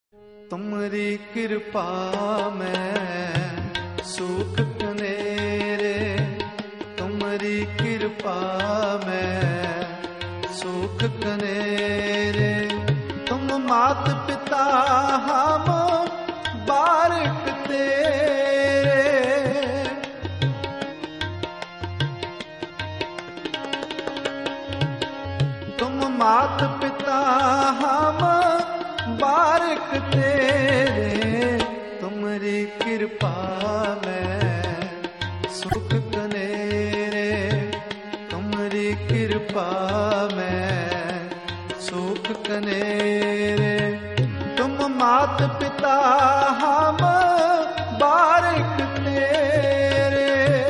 तुमरी कृपा में सुख कनेरे, तुमरी कृपा में सुख कनेरे। तुम मात पिता हम बारिक तेरे, तुम मात पिता हम बारिक तेरे। तुमरी कृपा में सुख कनेरे, तुमरी कृपा में सुख कनेरे। तुम मात पिता हम बारिक तेरे,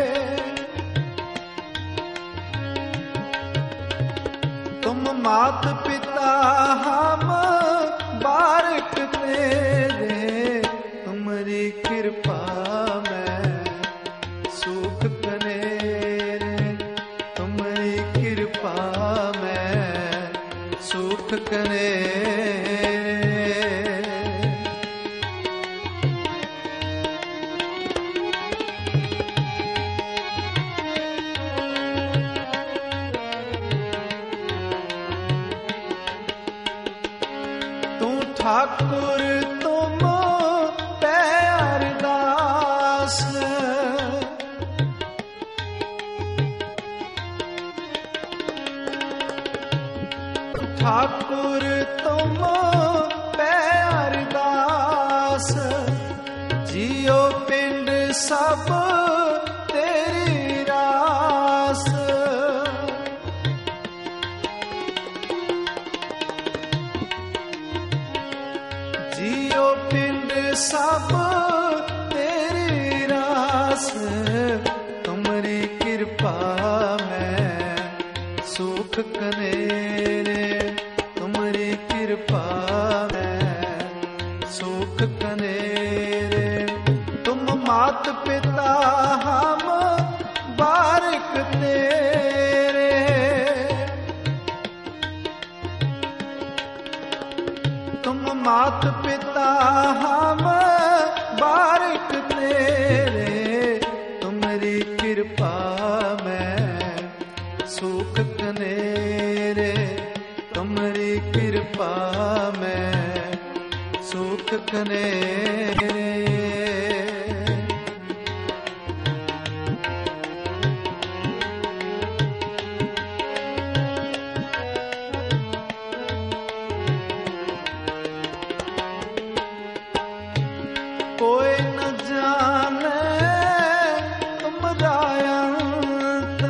तुम मात पिता हम बारिक तेरे। तुमरी कृपा में सुख कनेरे, तुमरी कृपा में सुख कनेरे। ठाकुर तुम प्यारदास, ठाकुर तुम प्यारदास। जियो पिंड सब तेरी रास, जियो पिंड सब तेरी रास। तुमरी कृपा में सुख कनेरे, तुमरी कृपा में सुख कनेरे। तुम मात पिता हम बारिक तेरे, तुम मात पिता हम बारिक तेरे। तुमरी कृपा में सुख कनेरे, तुमरी कृपा में सुख कनेरे। कोई न जाने तुमरा अंत,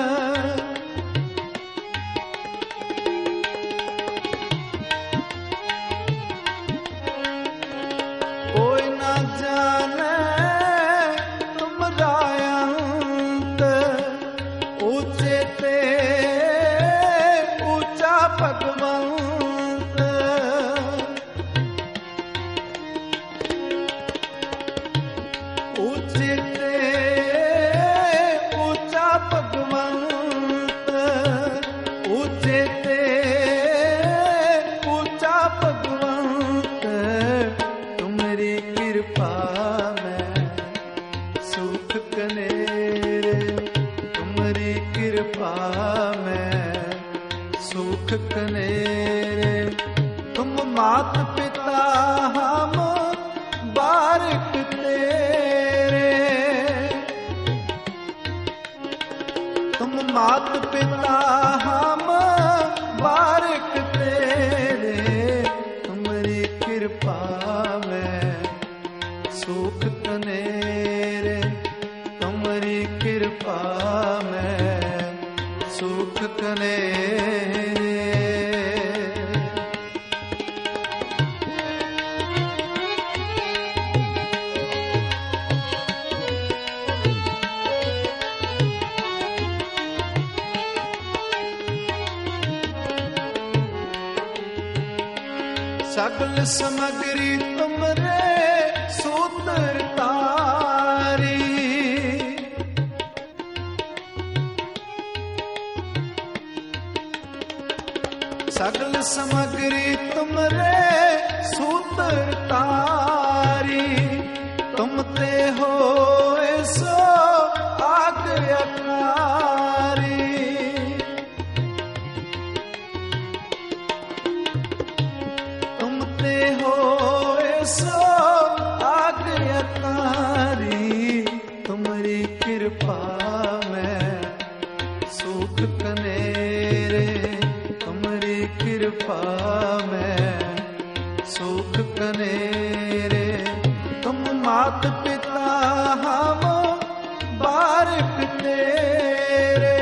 कोई न जाने तुमरा अंत। ऊंचे ते ऊंचा भगवंत, ऊंचे ते ऊंचा भगवंत, ऊंचे ते ऊंचा भगवंत। तुमरी कृपा में सुख कनेरे, तुमरी कृपा में सुख कनेरे। तुम मात पिता हम बारिक तेरे, तुम मात पिता हम बारिक तेरे। तुमरी कृपा में सुख कनेरे, तुमरी कृपा में सुख कनेरे। सकल समग्री तुमरे सूत्र तारी, सकल समग्री तुमरे सूत्र सूत्र तारी, तुम ते हो सो आज्ञाकारी। तुम ते हो सो आज्ञाकारी, तुम्हारी कृपा में सुख कनेरे, तुम्हारी कृपा में सुख कनेरे। तुम मात पिता हम बारिक तेरे,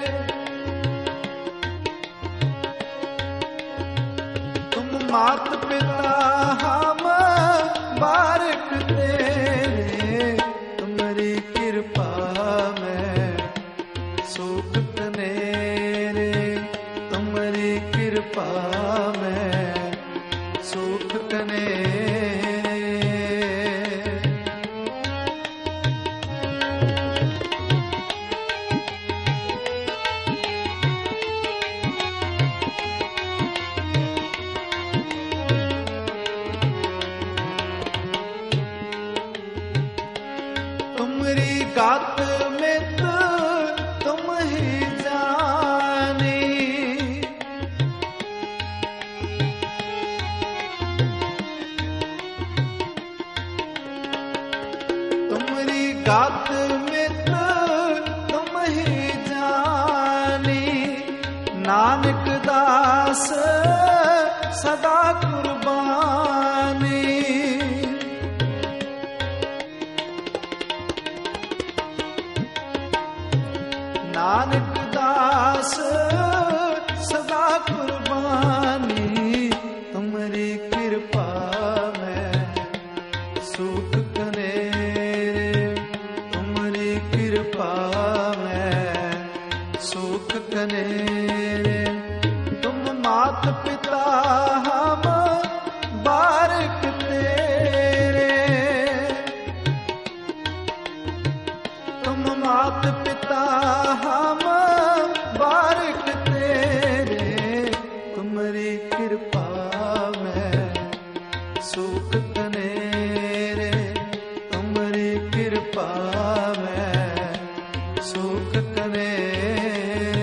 तुम मात पिता हम बारिक तेरे, तुम्हारी कृपा में सुख कनेरे, तुम्हारी कृपा में सुख कनेरे। तुम्हारी गात में तुम ही जानी, तुम्हारी गात में तुम ही जानी। नानक दास सदा कुर्बानी, नानक दास सदा कुर्बानी। तुम्हारी कृपा में सुख कनेरे, तुम्हारी कृपा में सुख कनेरे। तुम मात पिता हम बारिक तेरे, तुम मात पिता हम बारिक तेरे, तुम्हारी कृपा में सुख कनेरे, तुम्हारी कृपा में सुख कनेरे।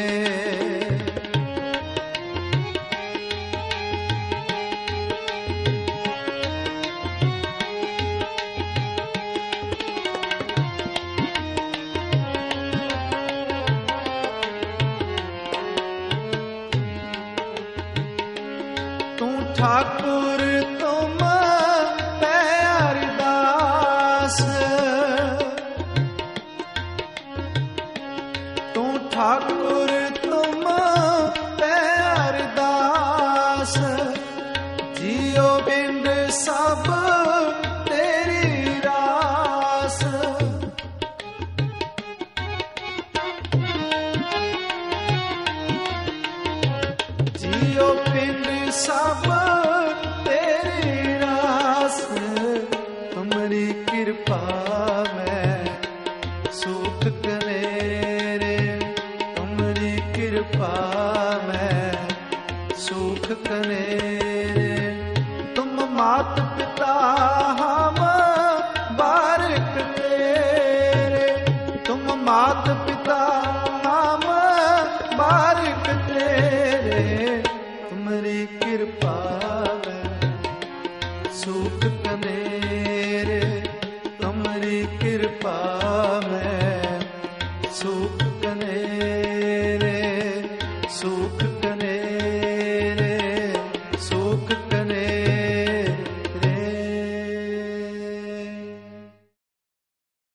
ठाकुर तुम प्यारदास, तू ठाकुर तुम प्यारदास। जियो बिंद सब तेरी रास, जियो बिंद सब तेरी रास। तुम्हारी कृपा में सुख कनेरे, तुम्हारी कृपा में सुख कनेरे। तुम मात पिता हम बारिक तेरे, तुम मात पिता हम बारिक तेरे, तुम्हारी कृपा में सुख कनेरे, तुम्हारी कृपा में सुख